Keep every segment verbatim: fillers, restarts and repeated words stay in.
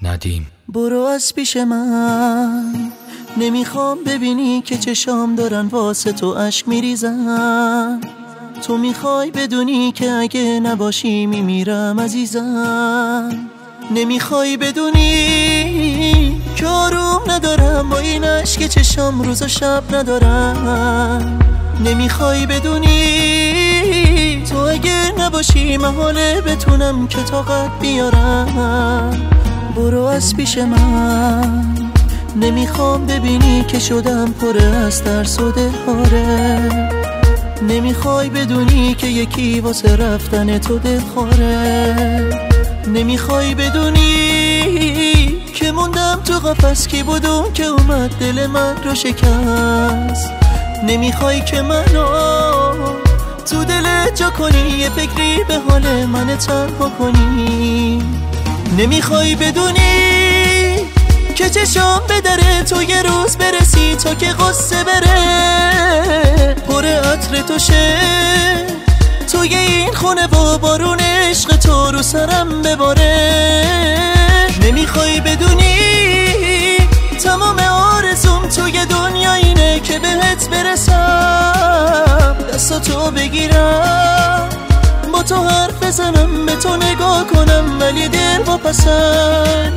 ندیم. برو از پیش من، نمیخوام ببینی که چشام دارن واسه تو اشک میریزن. تو میخوای بدونی که اگه نباشی میمیرم عزیزم. نمیخوای بدونی که آروم ندارم با این عشق چشام روز و شب ندارم. نمیخوای بدونی تو اگه نباشی محاله بتونم که طاقت بیارم. برو از پیش من، نمیخوام ببینی که شدم پر از ترس و دلخواره. نمیخوای بدونی که یکی واسه رفتن تو دلخواره. نمیخوای بدونی که موندم تو قفس، کی بودم که اومد دل من رو شکست. نمیخوای که منو تو دلت جا کنی، یه فکری به حال من تنها کنی. نمیخوای بدونی که چشام به در تو یه روز برسی تا که قصه بره پر عطر تو شه توی این خونه و بارون عشق تو رو سرم بباره. نمیخوای بدونی تمام آرزوم توی دنیا اینه که بهت برسم، دستاتو بگیرم با تو حرف بزنم، به تو نگاه کنم ولی دل واپسن.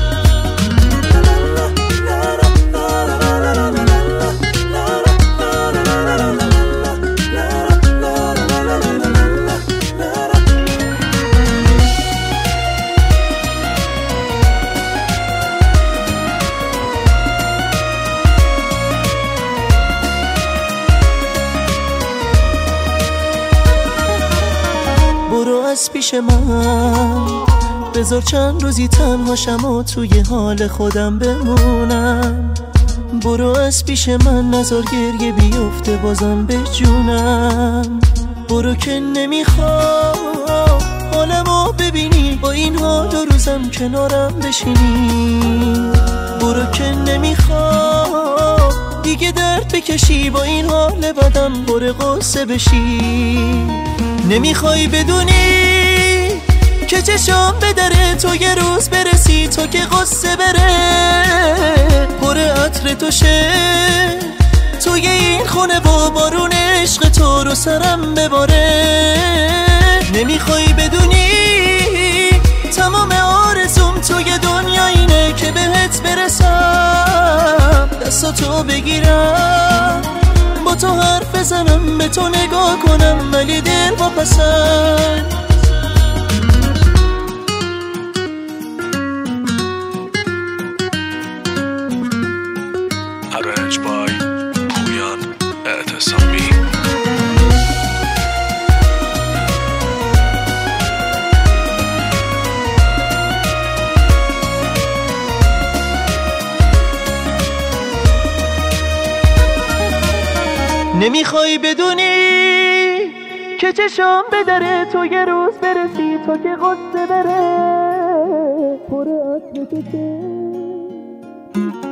برو از پیش من، بذار چند روزی تنهاشم و توی حال خودم بمونم. برو از پیش من، نذار گریه بیفته بازم به جونم. برو که نمیخوام حالمو ببینی با این حال و روزم کنارم بشینی. برو که نمیخوام دیگه درد بکشی با این حال بدم پر قصه بشی. نمیخوای بدونی که چشام به در تو یه روز برسی تا که قصه بره پر عطر تو شه توی این خونه و بارون عشق تو رو سرم بباره. نمیخوای بدونی تمام آرزوم توی دنیا اینه که بهت برسم، دستاتو بگیرم با تو حرف بزنم، به تو نگاه کنم ولی دل واپسن. Arranged by پویان اعتصامی. نمیخوای بدونی که چشام به در تو یه روز برسی تا که قصه بره پر عطر تو